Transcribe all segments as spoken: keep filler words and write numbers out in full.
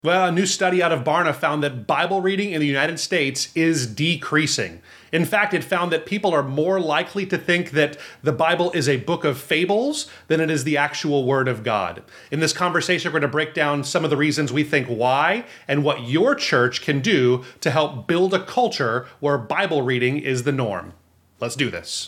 Well, a new study out of Barna found that Bible reading in the United States is decreasing. In fact, it found that people are more likely to think that the Bible is a book of fables than it is the actual Word of God. In this conversation, we're going to break down some of the reasons we think why and what your church can do to help build a culture where Bible reading is the norm. Let's do this.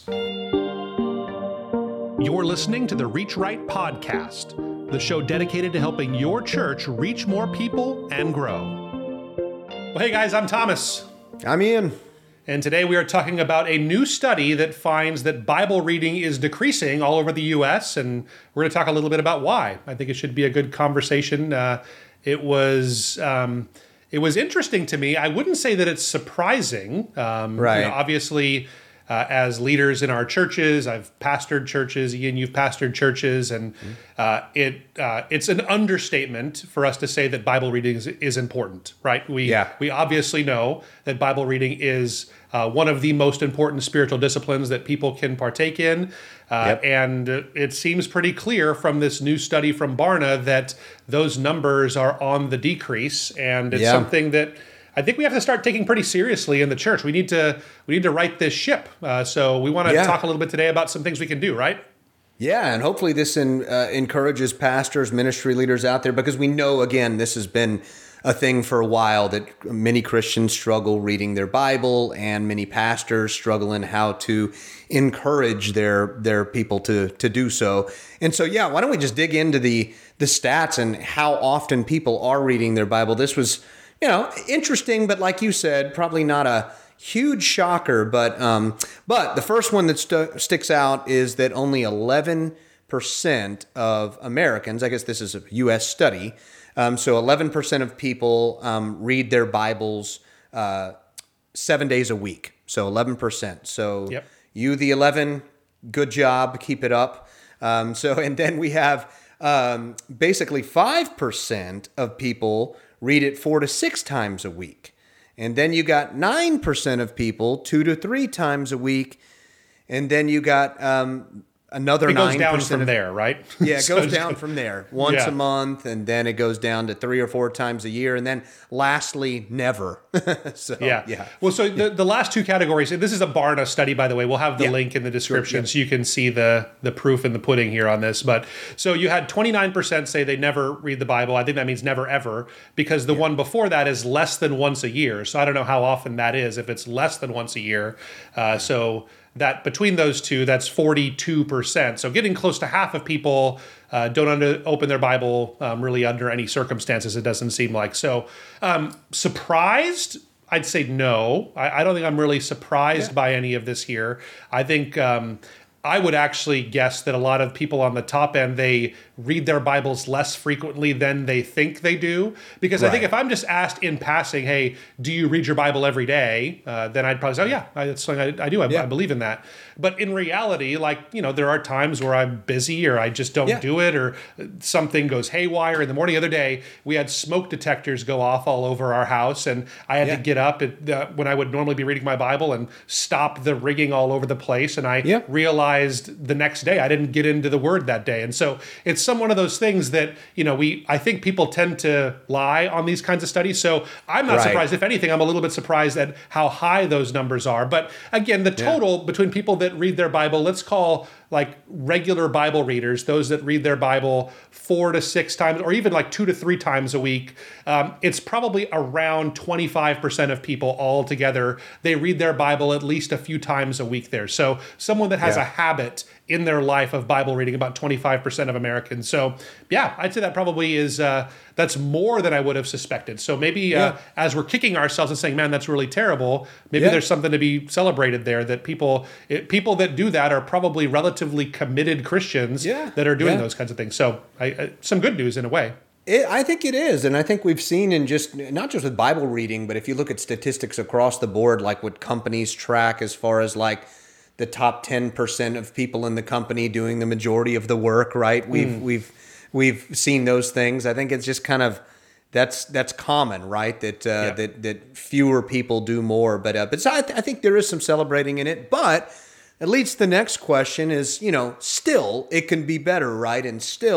You're listening to the Reach Right Podcast, the show dedicated to helping your church reach more people and grow. Well, hey guys, I'm Thomas. I'm Ian. And today we are talking about a new study that finds that Bible reading is decreasing all over the U S, and we're going to talk a little bit about why. I think it should be a good conversation. Uh, it was um, it was interesting to me. I wouldn't say that it's surprising. Um, right. You know, obviously, uh, as leaders in our churches, I've pastored churches. Ian, you've pastored churches, and uh, it uh, it's an understatement for us to say that Bible reading is, is important, right? We Yeah. we obviously know that Bible reading is uh, one of the most important spiritual disciplines that people can partake in. Uh, Yep. And it seems pretty clear from this new study from Barna that those numbers are on the decrease. And it's Yeah. something that I think we have to start taking pretty seriously in the church. We need to we need to right this ship. Uh, so we want to Yeah. talk a little bit today about some things we can do, right? Yeah, and hopefully this in, uh, encourages pastors, ministry leaders out there, because we know, again, this has been a thing for a while, that many Christians struggle reading their Bible, and many pastors struggle in how to encourage their their people to to do so. And so, yeah, why don't we just dig into the the stats and how often people are reading their Bible? This was, you know, interesting, but like you said, probably not a huge shocker. But um, but the first one that st- sticks out is that only eleven percent of Americans, I guess this is a U S study, um, so eleven percent of people um, read their Bibles uh, seven days a week. So eleven percent. So Yep. you, the eleven, good job, keep it up. Um, so and then we have um, basically five percent of people read it four to six times a week. And then you got nine percent of people two to three times a week. And then you got um, another It goes nine down percent from of, there, right? Yeah, it So goes it's- down from there once Yeah. a month, and then it goes down to three or four times a year. And then lastly, never. so, Yeah. yeah. Well, so the, the last two categories, and this is a Barna study, by the way. We'll have the Yeah. link in the description Sure, yeah. so you can see the, the proof in the pudding here on this. But so you had twenty-nine percent say they never read the Bible. I think that means never ever, because the one before that is less than once a year. So I don't know how often that is if it's less than once a year. Uh, so that between those two, that's forty-two percent. So getting close to half of people uh, don't under, open their Bible um, really under any circumstances, it doesn't seem like. So um, surprised? I'd say no. I, I don't think I'm really surprised Yeah. by any of this here. I think um, I would actually guess that a lot of people on the top end, they read their Bibles less frequently than they think they do. Because I think Right. if I'm just asked in passing, hey, do you read your Bible every day? Uh, then I'd probably say, oh yeah, I- that's something I, I do. I, Yeah. I believe in that. But in reality, like, you know, there are times where I'm busy or I just don't Yeah. do it, or something goes haywire. In the morning the other day, we had smoke detectors go off all over our house, and I had Yeah. to get up at, uh, when I would normally be reading my Bible and stop the rigging all over the place. And I Yeah. realized the next day I didn't get into the Word that day. And so it's some one of those things that, you know, we I think people tend to lie on these kinds of studies. So I'm not Right. surprised. If anything, I'm a little bit surprised at how high those numbers are. But again, the total between people that read their Bible, let's call like regular Bible readers, those that read their Bible four to six times, or even like two to three times a week, um, it's probably around twenty-five percent of people altogether. They read their Bible at least a few times a week there. So someone that has Yeah. a habit in their life of Bible reading, about twenty-five percent of Americans. So yeah, I'd say that probably is, uh, that's more than I would have suspected. So maybe uh, Yeah. as we're kicking ourselves and saying, man, that's really terrible, maybe Yeah. there's something to be celebrated there, that people it, people that do that are probably relatively committed Christians Yeah. that are doing Yeah. those kinds of things. So I, I, some good news in a way. It, I think it is, and I think we've seen in just not just with Bible reading, but if you look at statistics across the board, like what companies track as far as like the top ten percent of people in the company doing the majority of the work, right? We've Mm. we've we've seen those things. I think it's just kind of that's that's common, right? That uh, Yeah. that that fewer people do more, but uh, but so I, th- I think there is some celebrating in it, but. It leads to the next question is, you know, still it can be better, right? And still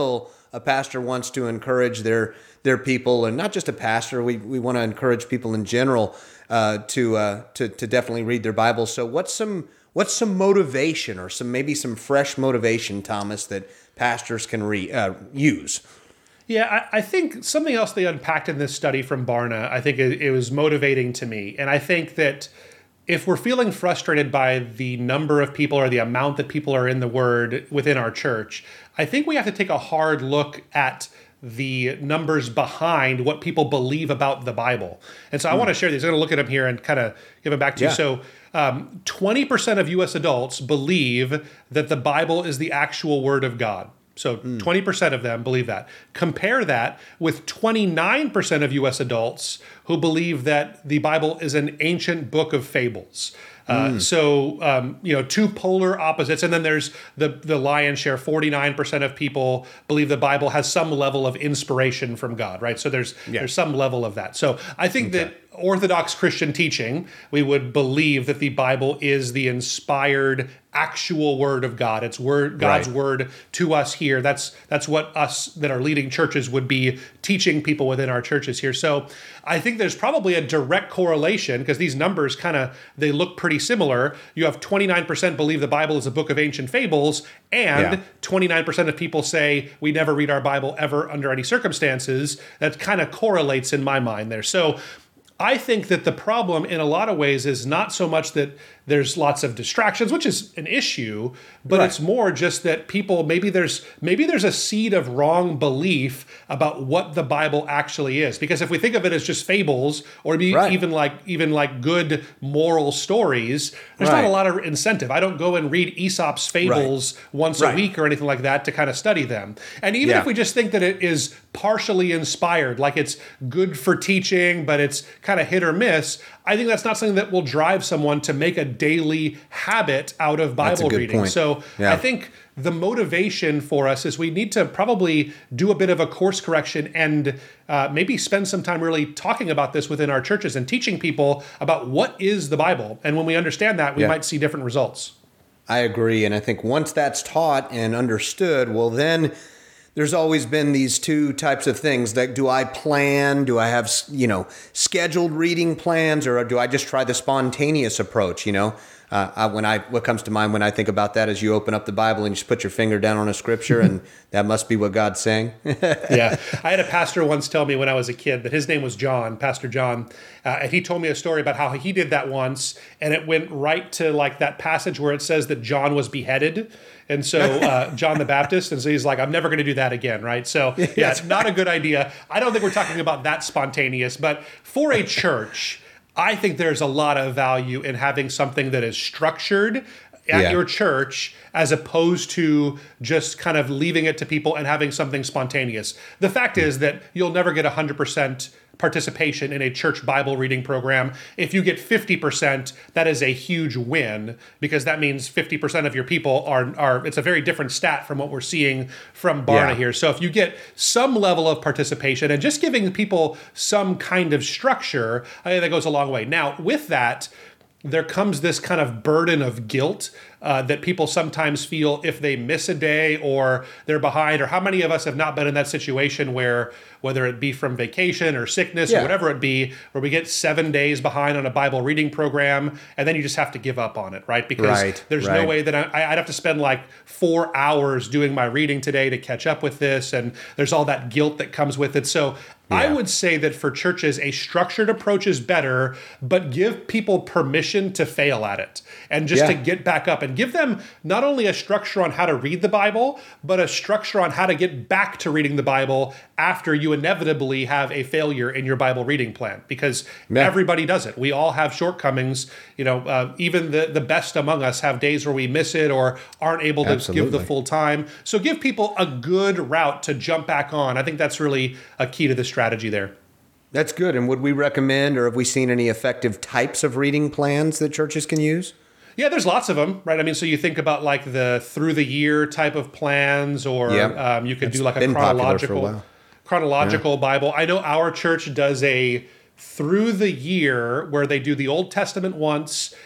a pastor wants to encourage their their people, and not just a pastor, we we want to encourage people in general uh, to uh, to to definitely read their Bible. So what's some what's some motivation, or some maybe some fresh motivation, Thomas, that pastors can re, uh, use? Yeah, I, I think something else they unpacked in this study from Barna, I think it, it was motivating to me. And I think that if we're feeling frustrated by the number of people or the amount that people are in the Word within our church, I think we have to take a hard look at the numbers behind what people believe about the Bible. And so I mm. want to share these. I'm going to look at them here and kind of give them back to yeah. you. So um, twenty percent of U S adults believe that the Bible is the actual Word of God. So mm. twenty percent of them believe that. Compare that with twenty-nine percent of U S adults who believe that the Bible is an ancient book of fables. Uh, mm. So, um, you know, two polar opposites. And then there's the, the lion's share, forty-nine percent of people believe the Bible has some level of inspiration from God, right? So there's yeah. there's some level of that. So I think okay. that Orthodox Christian teaching, we would believe that the Bible is the inspired, actual Word of God. It's word God's right. word to us here. That's that's what us that are leading churches would be teaching people within our churches here. So I think there's probably a direct correlation, because these numbers kind of, they look pretty similar. You have twenty-nine percent believe the Bible is a book of ancient fables, and yeah. twenty-nine percent of people say we never read our Bible ever under any circumstances. That kind of correlates in my mind there. So I think that the problem in a lot of ways is not so much that there's lots of distractions, which is an issue, but right. it's more just that people, maybe there's maybe there's a seed of wrong belief about what the Bible actually is. Because if we think of it as just fables, or be right. even like even like good moral stories, there's right. not a lot of incentive. I don't go and read Aesop's fables right. once right. a week or anything like that to kind of study them. And even yeah. if we just think that it is partially inspired, like it's good for teaching, but it's kind of hit or miss, I think that's not something that will drive someone to make a daily habit out of Bible reading. Point. So yeah. I think the motivation for us is we need to probably do a bit of a course correction and uh, maybe spend some time really talking about this within our churches and teaching people about what is the Bible. And when we understand that, we yeah. might see different results. I agree. And I think once that's taught and understood, well, then there's always been these two types of things. Like, do I plan? Do I have, you know, scheduled reading plans, or do I just try the spontaneous approach? You know, uh, I, when I what comes to mind when I think about that is you open up the Bible and you just put your finger down on a scripture, and that must be what God's saying. Yeah, I had a pastor once tell me when I was a kid that his name was John, Pastor John, uh, and he told me a story about how he did that once, and it went right to like that passage where it says that John was beheaded. And so uh, John the Baptist, and so he's like, I'm never going to do that again, right? So yeah, it's not a good idea. I don't think we're talking about that spontaneous, but for a church, I think there's a lot of value in having something that is structured at yeah. your church, as opposed to just kind of leaving it to people and having something spontaneous. The fact is that you'll never get one hundred percent participation in a church Bible reading program. If you get fifty percent, that is a huge win, because that means fifty percent of your people are, are it's a very different stat from what we're seeing from Barna yeah. here. So if you get some level of participation and just giving people some kind of structure, I think that goes a long way. Now, with that, there comes this kind of burden of guilt uh, that people sometimes feel if they miss a day or they're behind. Or how many of us have not been in that situation where, whether it be from vacation or sickness yeah. or whatever it be, where we get seven days behind on a Bible reading program, and then you just have to give up on it, right? Because right, there's right. no way that I, I'd have to spend like four hours doing my reading today to catch up with this, and there's all that guilt that comes with it. So yeah. I would say that for churches, a structured approach is better, but give people permission to fail at it and just yeah. to get back up, and give them not only a structure on how to read the Bible, but a structure on how to get back to reading the Bible after you inevitably have a failure in your Bible reading plan, because yeah. everybody does it. We all have shortcomings. You know, uh, even the, the best among us have days where we miss it or aren't able to Absolutely. give the full time. So give people a good route to jump back on. I think that's really a key to the strategy there. That's good. And would we recommend, or have we seen any effective types of reading plans that churches can use? Yeah, there's lots of them, right? I mean, so you think about like the through the year type of plans, or yeah. um, you could it's do like a chronological a chronological yeah. Bible. I know our church does a through the year where they do the Old Testament once,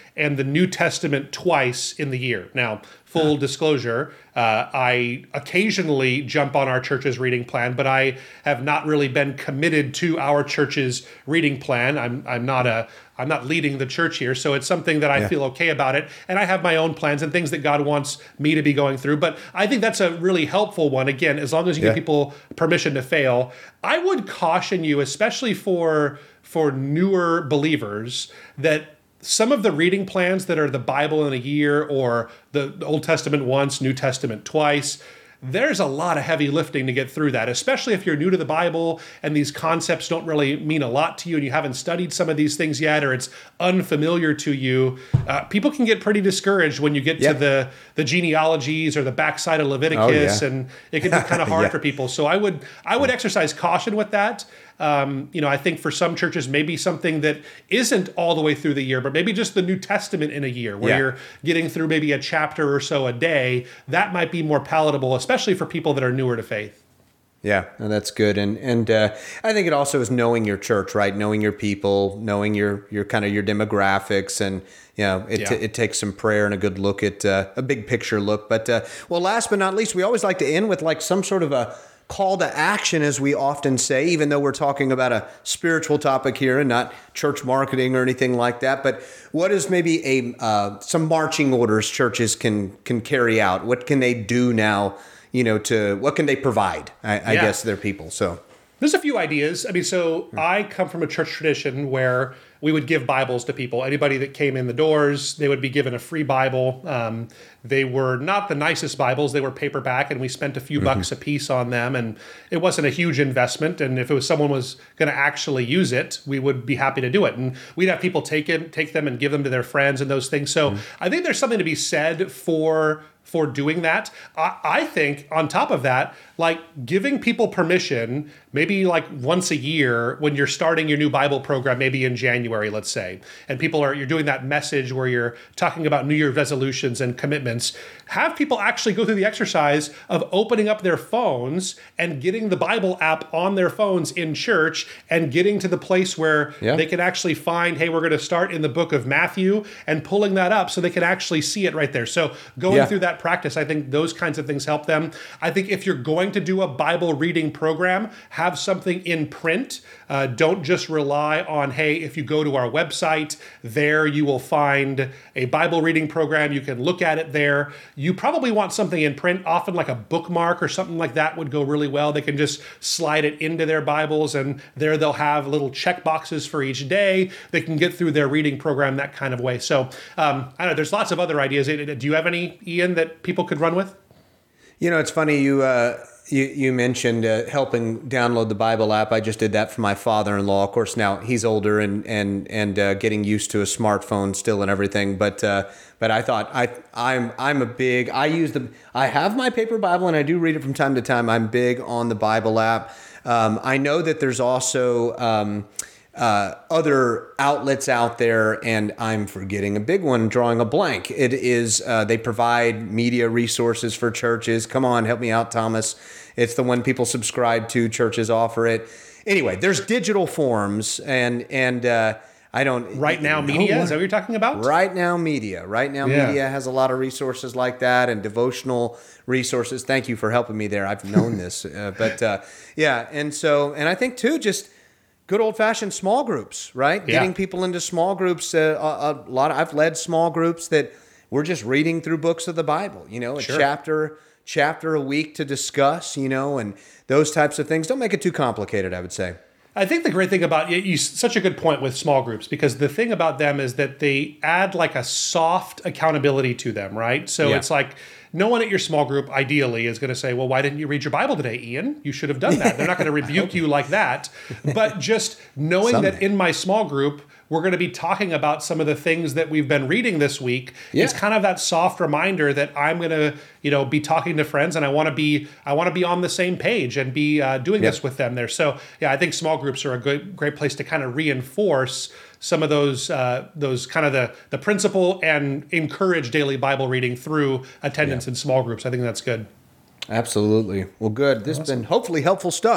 and the New Testament twice in the year. Now, full disclosure, uh, I occasionally jump on our church's reading plan, but I have not really been committed to our church's reading plan. I'm I'm not a I'm not leading the church here, so it's something that I Yeah. feel okay about it, and I have my own plans and things that God wants me to be going through. But I think that's a really helpful one. Again, as long as you Yeah. give people permission to fail, I would caution you, especially for for newer believers, that some of the reading plans that are the Bible in a year or the Old Testament once, New Testament twice, there's a lot of heavy lifting to get through that, especially if you're new to the Bible and these concepts don't really mean a lot to you and you haven't studied some of these things yet, or it's unfamiliar to you. Uh, people can get pretty discouraged when you get Yep. to the, the genealogies or the backside of Leviticus, Oh, yeah. and it can be kind of hard Yeah. for people. So I would I would exercise caution with that. Um, you know, I think for some churches, maybe something that isn't all the way through the year, but maybe just the New Testament in a year, where Yeah. you're getting through maybe a chapter or so a day, that might be more palatable, especially for people that are newer to faith. Yeah, no, that's good, and and uh, I think it also is knowing your church, right? Knowing your people, knowing your your kind of your demographics, and you know, it Yeah. it takes some prayer and a good look at uh, a big picture look. But uh, well, last but not least, we always like to end with like some sort of a call to action, as we often say, even though we're talking about a spiritual topic here and not church marketing or anything like that. But what is maybe a uh, some marching orders churches can can carry out? What can they do now? You know, to what can they provide? I, I Yeah. guess their people. So There's a few ideas. I mean, so I come from a church tradition where we would give Bibles to people. Anybody that came in the doors, they would be given a free Bible. Um, they were not the nicest Bibles. They were paperback, and we spent a few Mm-hmm. bucks a piece on them. And it wasn't a huge investment. And if it was someone was going to actually use it, we would be happy to do it. And we'd have people take it, take them, and give them to their friends and those things. So Mm-hmm. I think there's something to be said for for doing that. I, I think on top of that, like giving people permission, maybe like once a year when you're starting your new Bible program, maybe in January, let's say, and people are, you're doing that message where you're talking about New Year's resolutions and commitments, have people actually go through the exercise of opening up their phones and getting the Bible app on their phones in church and getting to the place where Yeah. they can actually find, hey, we're going to start in the book of Matthew, and pulling that up so they can actually see it right there. So going Yeah. through that practice, I think those kinds of things help them. I think if you're going to do a Bible reading program, have something in print. Uh, don't just rely on, hey, if you go to our website, there you will find a Bible reading program. You can look at it there. You probably want something in print, often like a bookmark or something like that would go really well. They can just slide it into their Bibles, and there they'll have little check boxes for each day. They can get through their reading program that kind of way. So um, I don't know, there's lots of other ideas. Do you have any, Ian, that people could run with? you know, it's funny you. Uh, You, you mentioned uh, helping download the Bible app. I just did that for my father-in-law. Of course, now he's older and and and uh, getting used to a smartphone still and everything. But uh, but I thought I I'm I'm a big I use the I have my paper Bible and I do read it from time to time. I'm big on the Bible app. Um, I know that there's also um, uh, other outlets out there, and I'm forgetting a big one, drawing a blank. It is uh, they provide media resources for churches. Come on, help me out, Thomas. It's the one people subscribe to. Churches offer it. Anyway, there's digital forms, and and uh, I don't Right Now Media, Oh, is that what you're talking about? Right Now Media. Right Now Yeah. Media has a lot of resources like that, and devotional resources. Thank you for helping me there. I've known this, uh, but uh, yeah, and so and I think too, just good old fashioned small groups, right? Yeah. Getting people into small groups. Uh, a, a lot. Of, I've led small groups that we're just reading through books of the Bible. You know, a Sure. chapter. chapter a week to discuss, you know, and those types of things. Don't make it too complicated, I would say. I think the great thing about you, you, such a good point with small groups, because the thing about them is that they add like a soft accountability to them, right? So Yeah. it's like no one at your small group ideally is going to say, well, why didn't you read your Bible today, Ian? You should have done that. They're not going to rebuke you like that. But just knowing Someday. that in my small group, we're going to be talking about some of the things that we've been reading this week. Yeah. It's kind of that soft reminder that I'm going to, you know, be talking to friends, and I want to be, I want to be on the same page and be uh, doing Yeah. this with them there. So yeah, I think small groups are a good, great place to kind of reinforce some of those, uh, those kind of the the principle and encourage daily Bible reading through attendance in small groups. I think that's good. Absolutely. Well, good. This has been hopefully helpful stuff.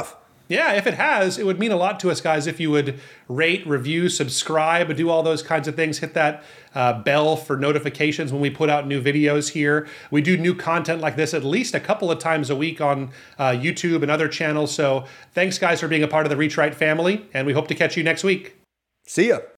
Yeah, if it has, it would mean a lot to us, guys, if you would rate, review, subscribe, do all those kinds of things. Hit that uh, bell for notifications when we put out new videos here. We do new content like this at least a couple of times a week on uh, YouTube and other channels. So thanks, guys, for being a part of the Reach Right family, and we hope to catch you next week. See ya.